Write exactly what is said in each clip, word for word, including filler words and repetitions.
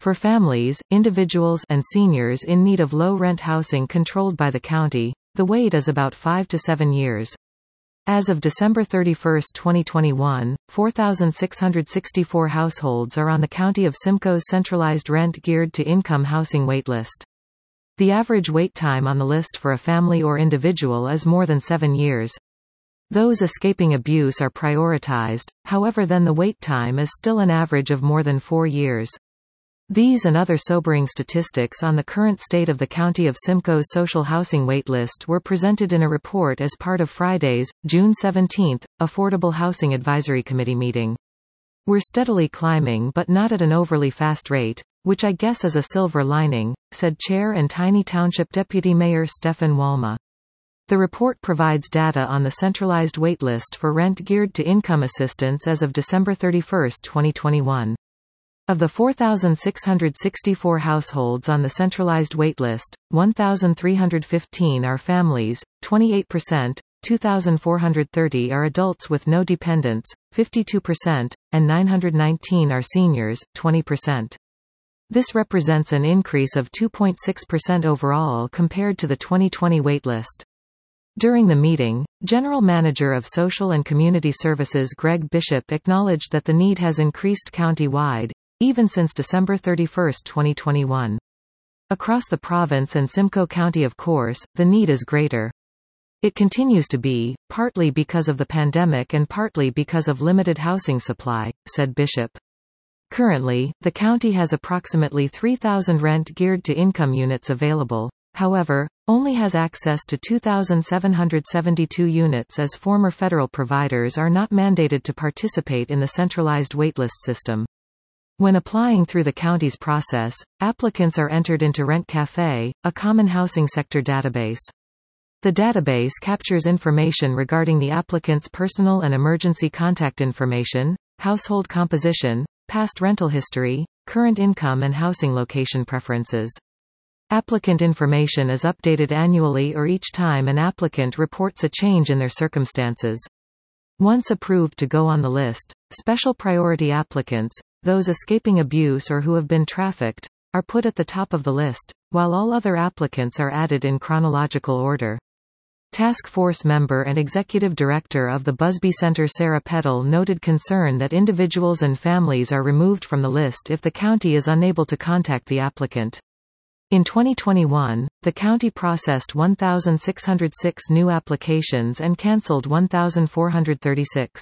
For families, individuals, and seniors in need of low-rent housing controlled by the county, the wait is about five to seven years. As of December thirty-first, twenty twenty-one, four thousand six hundred sixty-four households are on the County of Simcoe's centralized rent-geared-to-income housing waitlist. The average wait time on the list for a family or individual is more than seven years. Those escaping abuse are prioritized, however then the wait time is still an average of more than four years. These and other sobering statistics on the current state of the County of Simcoe's social housing waitlist were presented in a report as part of Friday's, June seventeenth, Affordable Housing Advisory Committee meeting. We're steadily climbing but not at an overly fast rate, which I guess is a silver lining, said Chair and Tiny Township Deputy Mayor Stefan Walma. The report provides data on the centralized waitlist for rent-geared-to-income assistance as of December thirty-first, twenty twenty-one. Of the four thousand six hundred sixty-four households on the centralized waitlist, one thousand three hundred fifteen are families, twenty-eight percent, two thousand four hundred thirty are adults with no dependents, fifty-two percent, and nine hundred nineteen are seniors, twenty percent. This represents an increase of two point six percent overall compared to the twenty twenty waitlist. During the meeting, General Manager of Social and Community Services Greg Bishop acknowledged that the need has increased county-wide, even since December thirty-first, twenty twenty-one. Across the province and Simcoe County of course, the need is greater. It continues to be, partly because of the pandemic and partly because of limited housing supply, said Bishop. Currently, the county has approximately three thousand rent-geared-to-income units available, however, only has access to two thousand seven hundred seventy-two units as former federal providers are not mandated to participate in the centralized waitlist system. When applying through the county's process, applicants are entered into Rent Cafe, a common housing sector database. The database captures information regarding the applicant's personal and emergency contact information, household composition, past rental history, current income and housing location preferences. Applicant information is updated annually or each time an applicant reports a change in their circumstances. Once approved to go on the list, special priority applicants, those escaping abuse or who have been trafficked, are put at the top of the list, while all other applicants are added in chronological order. Task Force member and Executive Director of the Busby Center Sarah Peddle noted concern that individuals and families are removed from the list if the county is unable to contact the applicant. In twenty twenty-one, the county processed one thousand six hundred six new applications and cancelled one thousand four hundred thirty-six.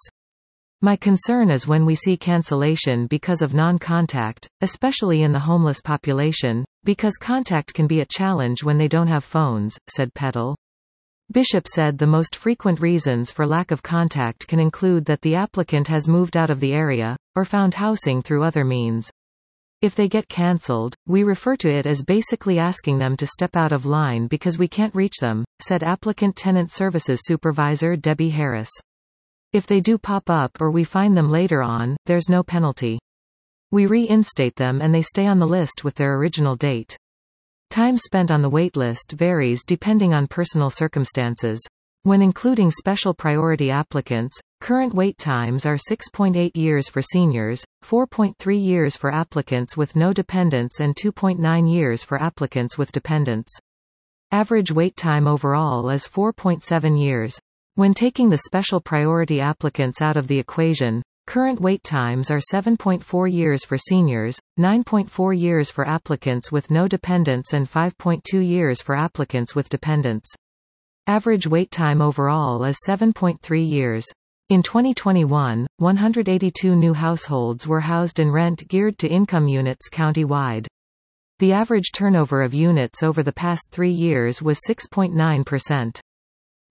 My concern is when we see cancellation because of non-contact, especially in the homeless population, because contact can be a challenge when they don't have phones, said Peddle. Bishop said the most frequent reasons for lack of contact can include that the applicant has moved out of the area, or found housing through other means. If they get cancelled, we refer to it as basically asking them to step out of line because we can't reach them, said Applicant Tenant Services Supervisor Debbie Harris. If they do pop up or we find them later on, there's no penalty. We reinstate them and they stay on the list with their original date. Time spent on the waitlist varies depending on personal circumstances. When including special priority applicants, current wait times are six point eight years for seniors, four point three years for applicants with no dependents and two point nine years for applicants with dependents. Average wait time overall is four point seven years. When taking the special priority applicants out of the equation, current wait times are seven point four years for seniors, nine point four years for applicants with no dependents and five point two years for applicants with dependents. Average wait time overall is seven point three years. In twenty twenty-one, one hundred eighty-two new households were housed in rent-geared-to-income units county-wide. The average turnover of units over the past three years was six point nine percent.